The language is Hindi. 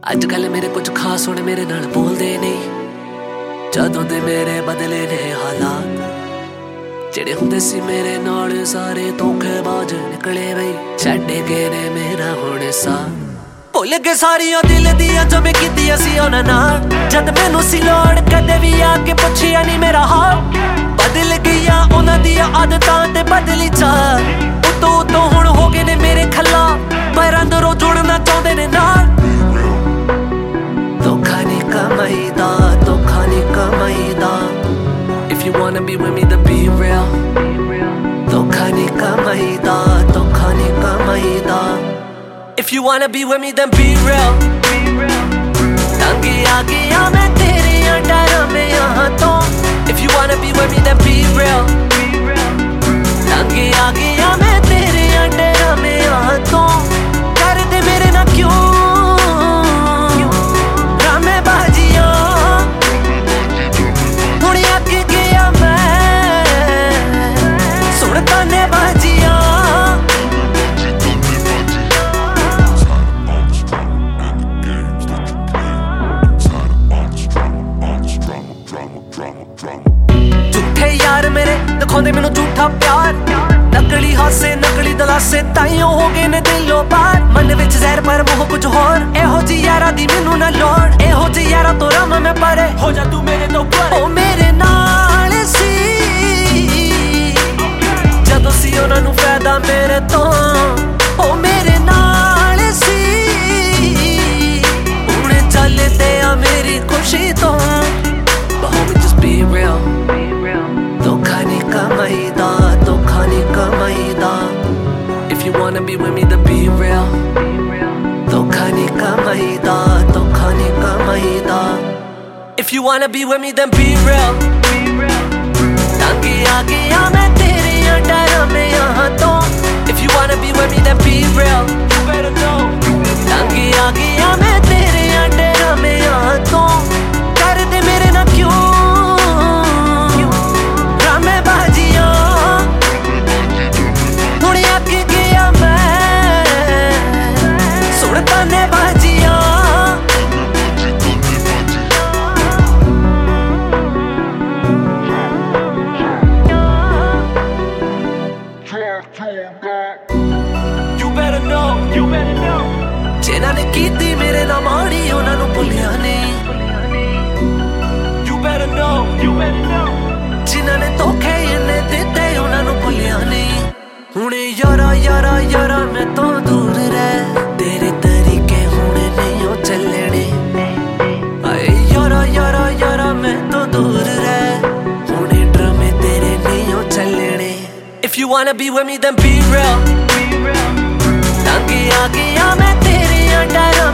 अजकल मेरे कुछ खास हुण मेरे नाल बोलदे नहीं। जदों दे मेरे बदले ने हालात, जेड़े हुंदे सी मेरे नाल सारे धोखेबाज निकले बई। छड्ड गए ने मेरा हुण साथ, भुल गए सारियां दिल दियां जो मैं कीतियां सी उन्हां नाल। जद मैनू सी लोड़ कदे भी आके पुछिया नहीं मेरा हाल। बदल गईया उन्हां दियां आदतां ते बदली चाल। उतों उतों हुण हो गए ने मेरे खला, पर अंदरों जुड़ना चाहुंदे ने नाल। धोखा नहीं कमाईदा, धोखा नहीं कमाईदा। If you wanna be with me then be real। धोखा नहीं कमाईदा, धोखा नहीं कमाईदा। If you wanna be with me then be real। तंगी आ गया मैं तेरे डर में यहाँ तो। If you wanna be with me then be real। तंगी आ गया मैं तेरे डर में यहाँ तो। कर दे मेरे ना क्यों मेरे दिखाते मैनू झूठा प्यार। नकली हासे नकली दलासे ताइयों हो गए ने दिलों पार। मन विच जहर पर मुंह कुछ होर, एहो जी यारा दी मैनू ना लोड़। एहो जी यारा तो रम मैं परे, हो जा तू मेरे तो परे। ओ मेरे नाल सी जदों सी उन्हां नू फायदा मेरे तो। ओ मेरे नाल सी हुण चल ते आ मेरी खुशी तो। But homie just be real। धोखा नहीं कमाईदा, धोखा नहीं कमाईदा। If you wanna be with me then be real। धोखा नहीं कमाईदा, धोखा नहीं कमाईदा। If you wanna be with me then be real। तंगी आ गया मैं तेरे डर में यहाँ तो। If you wanna be with me then be real। तंगी आ गया मैं तेरे डर में यहाँ तो। कर दे मेरे ना क्यों जिन्हां ने कीती मेरे नाल माड़ी उन्हां नू भुलिया नहीं। जिन्हां ने धोखे इन्ने दिते उन्हां नू भुलिया नहीं। हुणे यारा यारा यारा मैं तो दूर रह, तेरे तरीके हुणे नहीं ओ चलने। आए यारा यारा यारा मैं तो दूर रह, हुणे ड्रामे तेरे नहीं ओ चलने। If you wanna be with me then be real। तंगी आ गया मैं तेरे डर